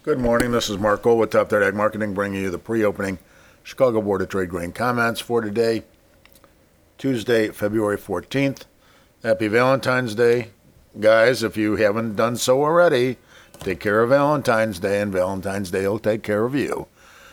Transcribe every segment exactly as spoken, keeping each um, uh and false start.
Good morning. This is Mark Gold with Top Third Ag Marketing, bringing you the pre-opening Chicago Board of Trade grain comments for today, Tuesday, February fourteenth. Happy Valentine's Day. Guys, if you haven't done so already, take care of Valentine's Day, and Valentine's Day will take care of you.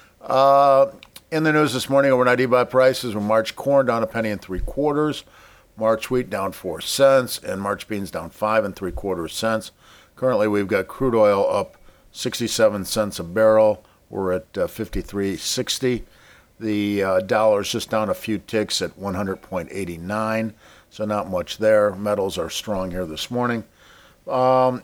Uh, in the news this morning, overnight e-buy prices were March corn down a penny and three quarters, March wheat down four cents, and March beans down five and three quarters cents. Currently, we've got crude oil up sixty-seven cents a barrel. We're at uh, fifty-three sixty. The uh, dollar's just down a few ticks at one hundred eight nine, so not much there. Metals are strong here this morning. Um,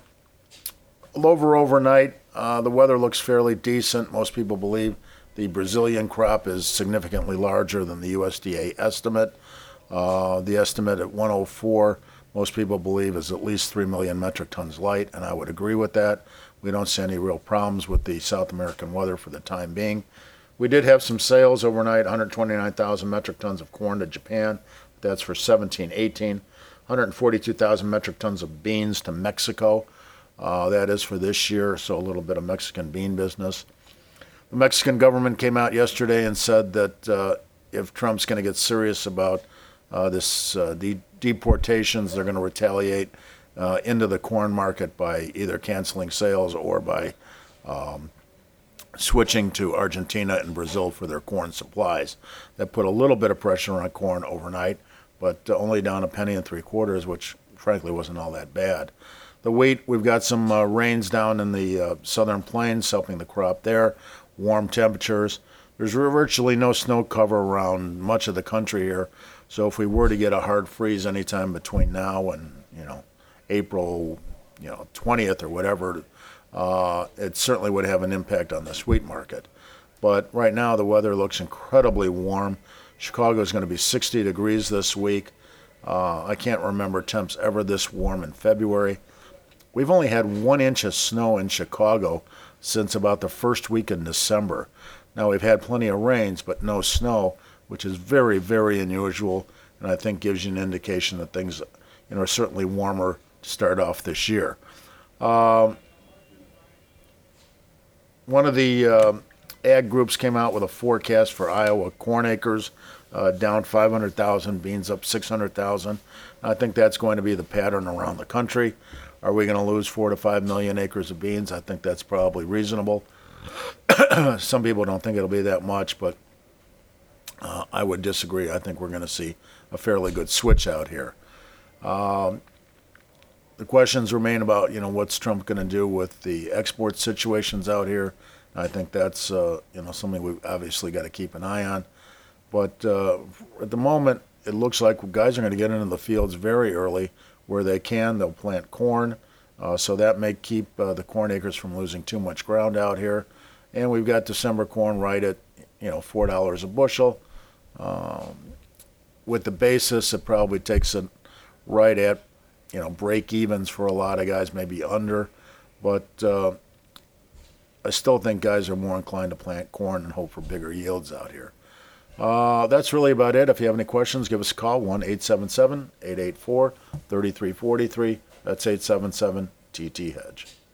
over overnight, uh, the weather looks fairly decent. Most people believe the Brazilian crop is significantly larger than the U S D A estimate. Uh, the estimate at one oh four, most people believe, is at least three million metric tons light, and I would agree with that. We don't see any real problems with the South American weather for the time being. We did have some sales overnight, one hundred twenty-nine thousand metric tons of corn to Japan. That's for seventeen eighteen. one hundred forty-two thousand metric tons of beans to Mexico. Uh, that is for this year, so a little bit of Mexican bean business. The Mexican government came out yesterday and said that uh, if Trump's going to get serious about uh, this uh, de- deportations, they're going to retaliate Uh, into the corn market by either canceling sales or by um, switching to Argentina and Brazil for their corn supplies. That put a little bit of pressure on corn overnight, but uh, only down a penny and three quarters, which frankly wasn't all that bad. The wheat, we've got some uh, rains down in the uh, southern plains helping the crop there, warm temperatures. There's virtually no snow cover around much of the country here, so if we were to get a hard freeze anytime between now and, you know, April, you know, twentieth or whatever, uh, it certainly would have an impact on the wheat market. But right now the weather looks incredibly warm. Chicago is going to be sixty degrees this week. Uh, I can't remember temps ever this warm in February. We've only had one inch of snow in Chicago since about the first week in December. Now we've had plenty of rains, but no snow, which is very, very unusual, and I think gives you an indication that things, you know, are certainly warmer start off this year. Um, one of the uh, ag groups came out with a forecast for Iowa corn acres, uh, down five hundred thousand, beans up six hundred thousand. I think that's going to be the pattern around the country. Are we going to lose four to five million acres of beans? I think that's probably reasonable. Some people don't think it'll be that much, but uh, I would disagree. I think we're going to see a fairly good switch out here. Um, The questions remain about, you know, what's Trump going to do with the export situations out here. I think that's, uh, you know, something we've obviously got to keep an eye on. But uh, at the moment, it looks like guys are going to get into the fields very early. Where they can, they'll plant corn. Uh, so that may keep uh, the corn acres from losing too much ground out here. And we've got December corn right at, you know, four dollars a bushel. Um, with the basis, it probably takes it right at, you know, break evens for a lot of guys, maybe under, but uh, I still think guys are more inclined to plant corn and hope for bigger yields out here. Uh, that's really about it. If you have any questions, give us a call, one eight seven seven, eight eight four, three three four three. That's eight seven seven T T Hedge.